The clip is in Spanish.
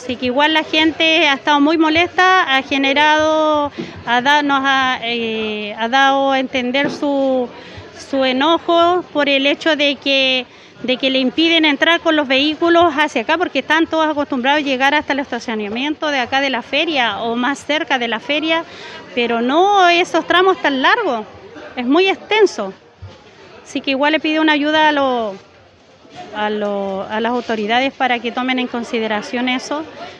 Así que igual la gente ha estado muy molesta, ha dado a entender su enojo por el hecho de que le impiden entrar con los vehículos hacia acá, porque están todos acostumbrados a llegar hasta el estacionamiento de acá de la feria o más cerca de la feria, pero no esos tramos tan largos, es muy extenso. Así que igual le pido una ayuda a las autoridades para que tomen en consideración eso.